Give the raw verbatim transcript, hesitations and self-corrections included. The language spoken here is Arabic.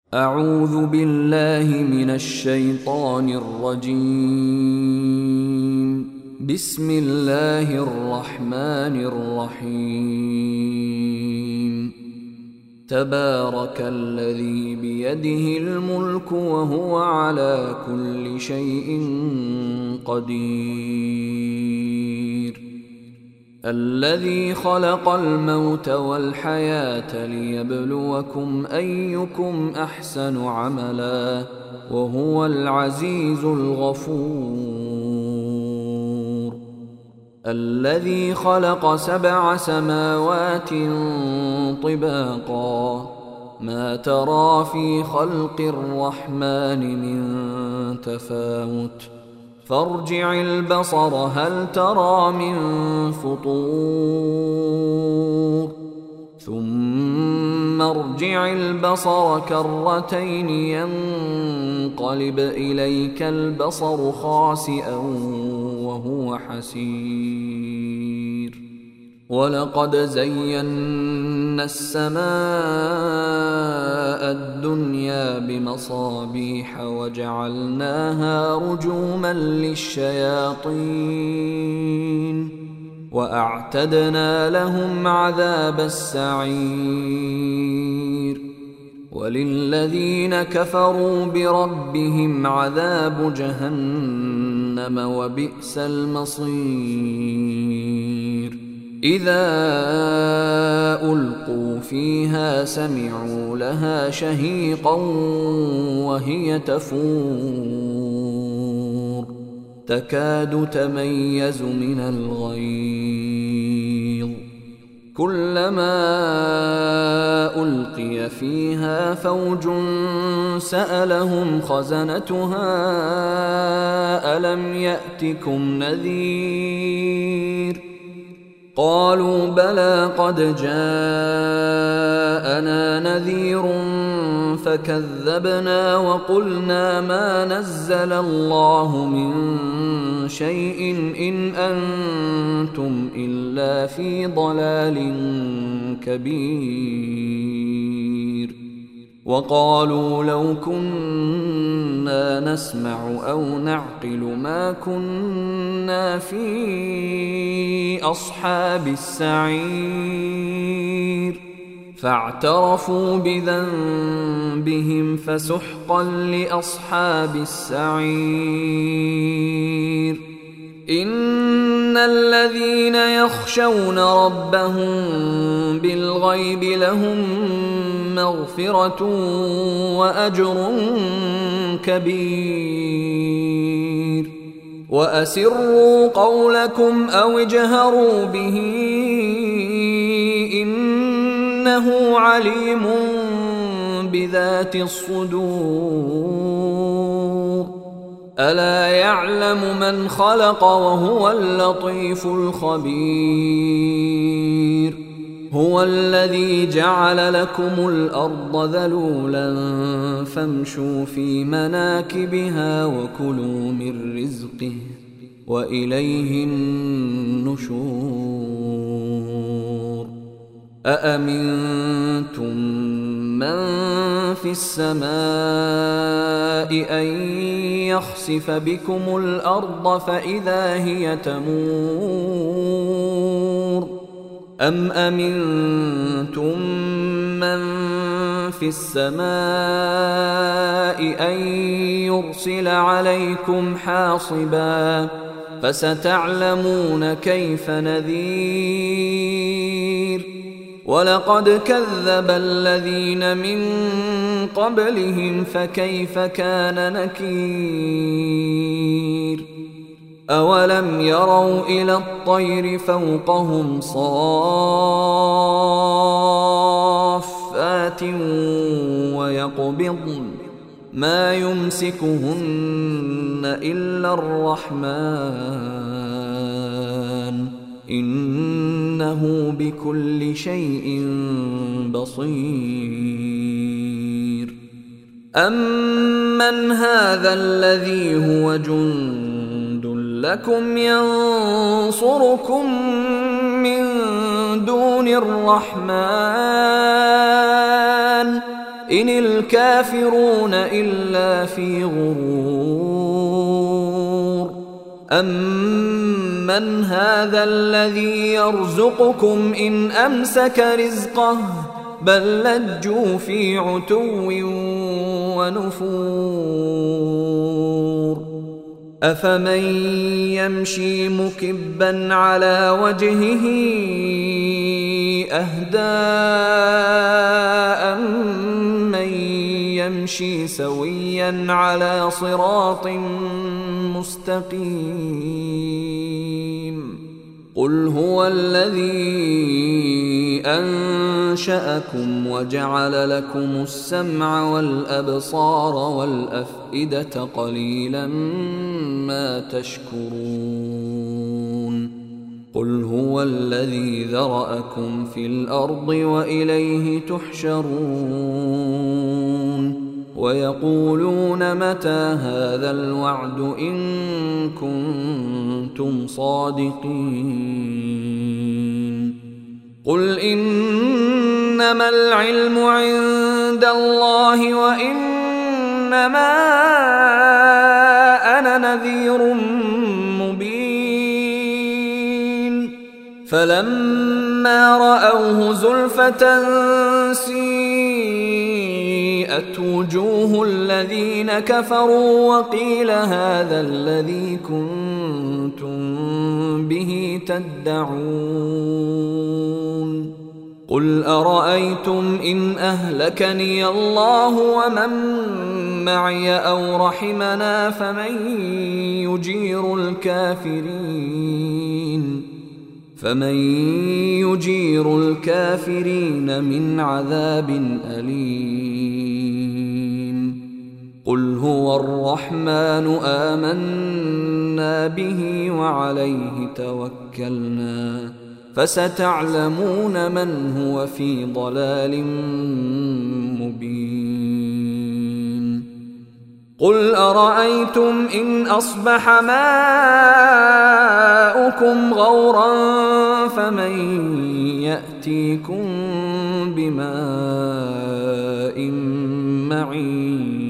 أعوذ بالله من الشيطان الرجيم. بسم الله الرحمن الرحيم. تبارك الذي بيده الملك وهو على كل شيء قدير. الذي خلق الموت والحياة ليبلوكم أيكم أحسن عملا وهو العزيز الغفور. الذي خلق سبع سماوات طباقا ما ترى في خلق الرحمن من تفاوت فارجع البصر هل ترى من فطور ثم ارجع البصر كرتين ينقلب إليك البصر خاسئا وهو حسير. ولقد زينا السماء الدنيا بمصابيح وجعلناها رجوما للشياطين وأعتدنا لهم عذاب السعير. وللذين كفروا بربهم عذاب جهنم وبئس المصير. إذا ألقوا فيها سمعوا لها شهيقا وهي تفور تكاد تميز من الغيظ كلما ألقي فيها فوج سألهم خزنتها ألم يأتكم نذير قالوا بلى قد جاءنا نذير فكذبنا وقلنا ما نزل الله من شيء إن أنتم إلا في ضلال كبير. وقالوا لو كنا نسمع أو نعقل ما كنا في أصحاب السعير فاعترفوا بذنبهم فسحقا لأصحاب السعير. إن الذين يخشون ربهم بالغيب لهم مغفرة وأجر كبير. وأسروا قولكم أو اجهروا به إنه عليم بذات الصدور. ألا يعلم من خلق وهو اللطيف الخبير. هو الذي جعل لكم الأرض ذلولا فامشوا في مناكبها وكلوا من رزقه وإليه النشور. أأمنتم من في السماء أن يخسف بكم الأرض فإذا هي تمور أم أمنتم من في السماء أن يرسل عليكم حاصبا فستعلمون كيف نذير. ولقد كذب الذين من قبلهم فكيف كان نكير. أولم يروا إلى الطير فوقهم صافات ويقبضن ما يمسكهن إلا الرحمن إنه بكل شيء بصير. أمن هذا الذي هو جند لكم ينصركم من دون الرحمن إن الكافرون إلا في غرور أمن هذا الذي يرزقكم إن أمسك رزقه بل لجوا في عتو ونفور أفمن يمشي مكبا على وجهه أهدى أمن يمشي سويا على صراط مستقيم قل هو الذي أنشأكم وجعل لكم السمع والأبصار والأفئدة قليلا ما تشكرون قل هو الذي ذرأكم في الأرض وإليه تحشرون ويقولون متى هذا الوعد إن كنتم صادقين قل إنما العلم عند الله وإنما أنا نذير مبين فلما رأوه زلفة سيئت وجوه الذين كفروا وقيل هذا الذي كنتم به تدعون قل أرأيتم إن أهلكني الله ومن معي أو رحمنا فمن يجير الكافرين فمن يجير الكافرين من عذاب أليم قل هو الرحمن آمنا به وعليه توكلنا فستعلمون من هو في ضلال مبين قل أرأيتم إن أصبح ماؤكم غورا فمن يأتيكم بماء معين